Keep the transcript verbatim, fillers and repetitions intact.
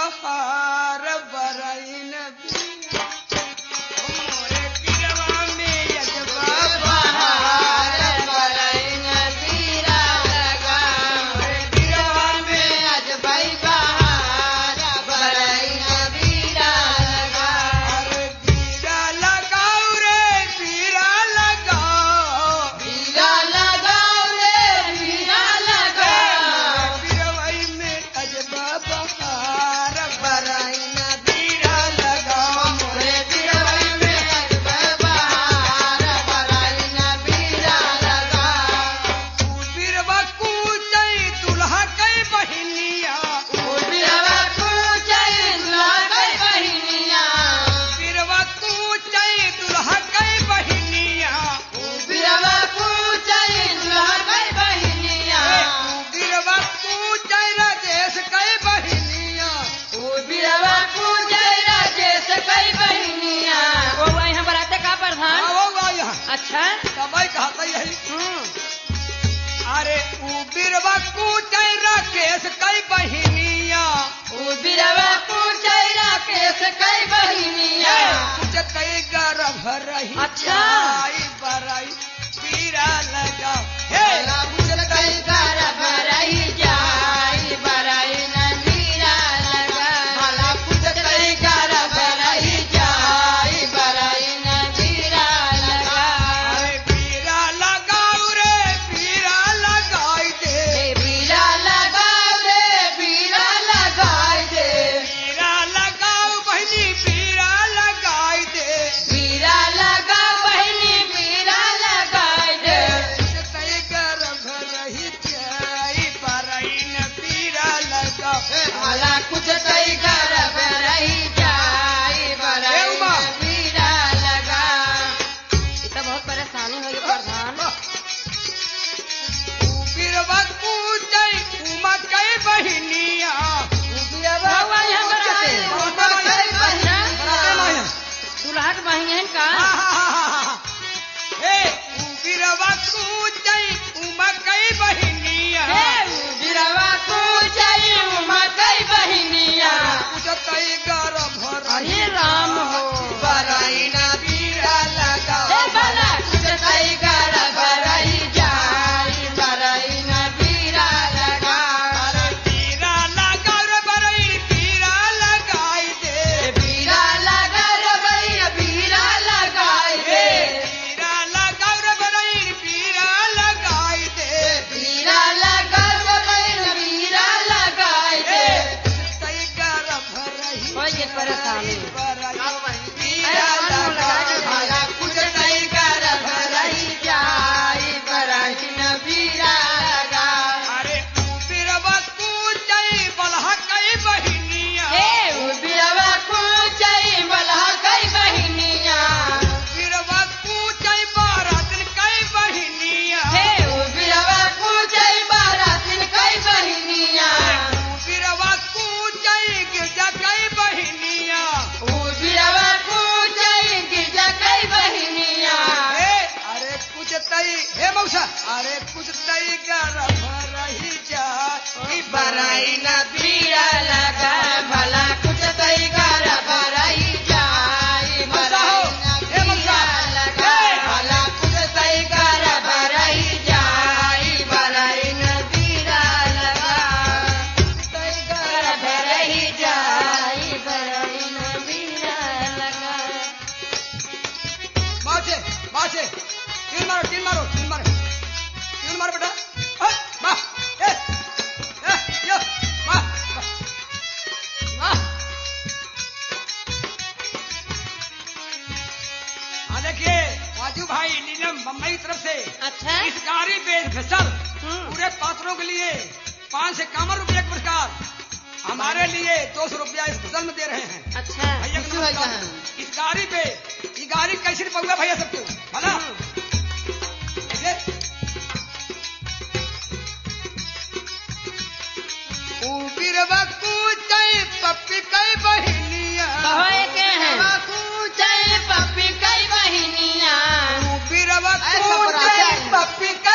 बहार बरई नबी मोरे पीरवा में अजबा बहार बरई नबीरा लगा मोरे पीरवा में अजबई बहार बरई नबीरा लगा अरे पीरा लगाओ रे पीरा लगाओ पीरा लगाओ रे पीरा लगाओ पीरवाई में अजबा बहार बरई नबीरा लगा मोरे पीरवाई में अजबा बहार बरई नबीरा लगा ऊ पीरवा कूचई दुल्हा कई बहिनिया ऊ पीरवा कूचई दुल्हा कई बहिनिया पीरवा कूचई दुल्हा कई बहिनिया ऊ पीरवा कूचई दुल्हा कई बहिनिया ऊ पीरवा कूचई राजेश कई बहिनिया ऊ पीरवा कूचई राजेश कई बहिनिया वो वो यहाँ बराते का प्रधान आओ आओ यहाँ अच्छा समय कहता यही हम्म अरे ऊ बीरवा कूचई राकेश कई बहिनिया वो बिरवा पूछई राकेश कई बहिनिया कुछ कई गर्भ रही अच्छा। जाई बरई पीरा लगा हे कुछ कई गर्भ रही जाई बरई नबीरा लगा भला कुछ कई गर्भ रही जाई बरई नबीरा लगा अरे पीरा लगाओ रे पीरा लगाई दे ए बीरा लगाओ रे बीरा लगाई दे पीरा लगाओ बहनी पीरा लगाई दे बीरा लगा बहिनी बीरा लगाई दे कुछ कई गर्भ रही जाई बरई न पीरा लगा भला कुछ कई गर्भ रही जाई बरई ए उमा। नबीरा लगा ई तो बहुत परेशानी होगी प्रधान बीरवा कूचई उमा कई बहिनिया भगवा यहाँ बराते उमा कई बहिनिया। बहिनिया दुल्हा के बहिन का हे बीरवा कूचई उमा कई बहिनिया बिरवा पूछई उमा कई बहिनिया कुछ कई गर्भ अरे राम हो बरई न बीरा लगा हे भला कुछ कई गर्भ रही जाई बरई नबीरा लगा अरे पीरा लगा रे बरई पीरा लगाई दे बीरा लगा रे भैया बीरा लगाई दे पीरा लगा रे बरई पीरा लगाई दे बीरा लगा रे भैया बीरा लगाई दे कई गर्भ रही कोई ये परेशानी पीरा लगा भला कुछ कई गर्भ रही जाई बरई नबीरा लगा अरे बीरवा कूचई बलहा कई बहिनिया हे बिरवा पूछई बलहा कई बहिनिया बीरवा कूचई बारातन कई बहिनिया हे बिरवा पूछई बारातिन कई बहिनिया बीरवा कूचई गिरजा कई बहिनिया ओ बिरवा पूछई गिरजा कई बहिनिया हे अरे कुछ तई हे मौसा अरे कुछ तई गर्भ रही जा बरई न बीरा लगा भला कुछ तई गर्भ रही जाई मौसा हो, हे मौसा। नबीरा लगा भला कुछ तई गर्भ रही जाई बरई नबीरा लगा तई गर्भ रही जाई बरई नबीरा लगा बाजे बाजे तीन मारो तीन मारो तीन मारो तीन मारो बेटा हे, वाह, ए, ए, यो, वाह, वाह, वाह। हाँ देखिए राजू भाई नीलम बम्बई की तरफ से अच्छा इस गाड़ी पे स्पेशल हम्म। पूरे पात्रों के लिए पाँच से इक्यावन रुपये का पुरस्कार हमारे लिए दो सौ रुपया स्पेशल में दे रहे हैं अच्छा भैया खुशी को होई नमस्कार। कहाँ? इस गाड़ी पे ये गाड़ी कैसे पहुंचा भैया सबको भला ऐसे बीरवा कूचई पप्पी कई बहिनिया कहो के हैं पूछई पप्पी कई बहिनिया बीरवा कूचई पप्पी